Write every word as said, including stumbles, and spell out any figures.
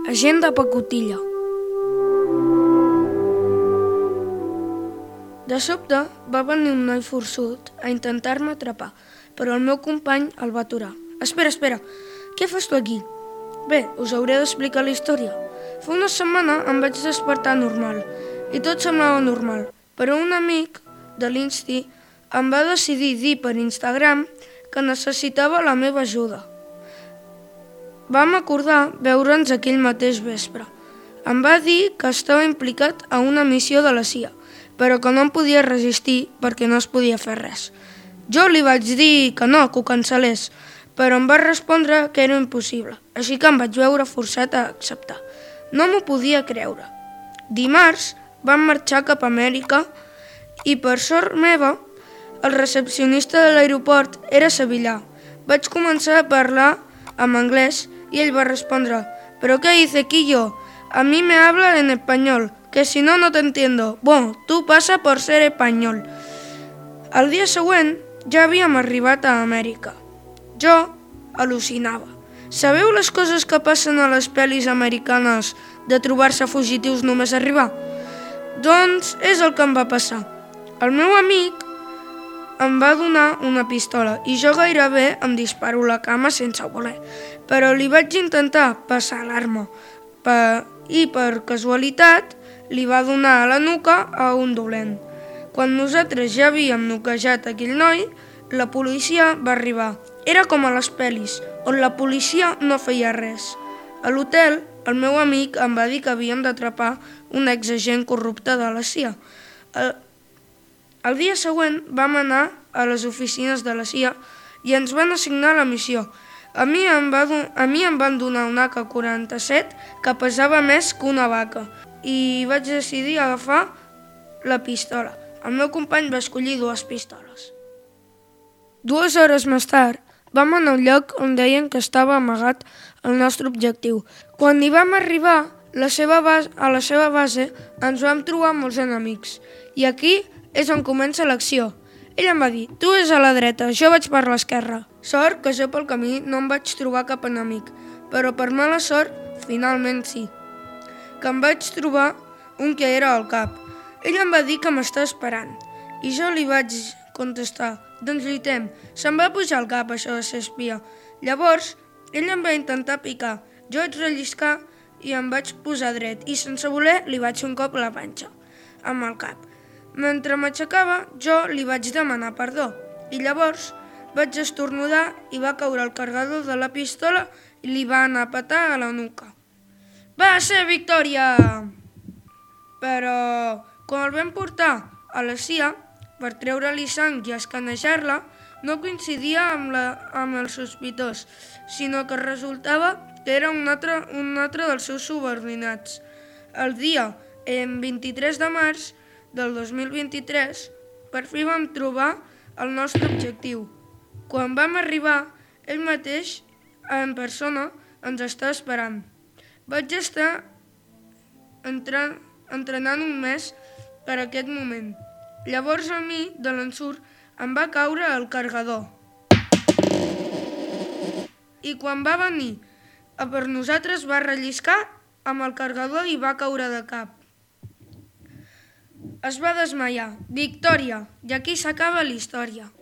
Agent de pacotilla. De sobte va venir un noi forçut a intentar-me atrapar, però el meu company el va aturar. Espera, espera, què fas tu aquí? Bé, us hauré d'explicar la història. Fa una setmana em vaig despertar normal, i tot semblava normal, però un amic de l'Insti em va decidir dir per Instagram que necessitava la meva ajuda. Vam acordar veure'ns aquell mateix vespre. Em va dir que estava implicat a una missió de la C I A, però que no em podia resistir perquè no es podia fer res. Jo li vaig dir que no, que ho cancel·lés, però em va respondre que era impossible, així que em vaig veure forçat a acceptar. No m'ho podia creure. Dimarts vam marxar cap a Amèrica i, per sort meva, el recepcionista de l'aeroport era sevillà. Vaig començar a parlar en anglès y él va a responder, ¿pero qué dice Quillo? A mí me habla en español, que si no, no te entiendo. Bueno, tú pasa por ser español. El dia següent ja havíem arribat a Amèrica. Jo al·lucinava. Sabeu les coses que passen a les pel·lis americanes de trobar-se fugitius només arribar? Doncs és el que em va passar. El meu amic em va donar una pistola i jo gairebé em disparo a la cama sense voler, però li vaig intentar passar l'arma i per casualitat li va donar a la nuca a un dolent. Quan nosaltres ja havíem noquejat aquell noi, la policia va arribar. Era com a les pel·lis, on la policia no feia res. A l'hotel, el meu amic em va dir que havíem d'atrapar un exagent corrupte de la C I A. El El dia següent vam anar a les oficines de la C I A i ens van assignar la missió. A mi em, va do- a mi em van donar un A K quaranta-set que pesava més que una vaca i vaig decidir agafar la pistola. El meu company va escollir dues pistoles. Dues hores més tard vam anar a un lloc on deien que estava amagat el nostre objectiu. Quan hi vam arribar la seva base, a la seva base ens vam trobar molts enemics i aquí és on comença l'acció. Ell em va dir, tu és a la dreta, jo vaig per l'esquerra. Sort que jo pel camí no em vaig trobar cap enemic, però per mala sort, finalment sí. Que em vaig trobar un que era al cap. Ell em va dir que m'està esperant, i jo li vaig contestar, doncs lluitem, se'm va pujar al cap això de ser espia. Llavors, ell em va intentar picar, jo vaig relliscar i em vaig posar dret, i sense voler li vaig fer un cop a la panxa, amb el cap. Mentre m'aixecava, jo li vaig demanar perdó i llavors vaig estornudar i va caure el carregador de la pistola i li va anar a petar a la nuca. Va ser victòria! Però quan el vam portar a la C I A per treure-li sang i escanejar-la, no coincidia amb, la, amb el sospitós, sinó que resultava que era un altre, un altre dels seus subordinats. El dia vint-i-tres de març del dos mil vint-i-tres, per fi vam trobar el nostre objectiu. Quan vam arribar, ell mateix, en persona, ens estava esperant. Vaig estar entren, entrenant un mes per aquest moment. Llavors a mi, de l'ensurt, em va caure el carregador. I quan va venir a per nosaltres va relliscar amb el carregador i va caure de cap. Es va desmaiar. Victòria! I aquí s'acaba la història.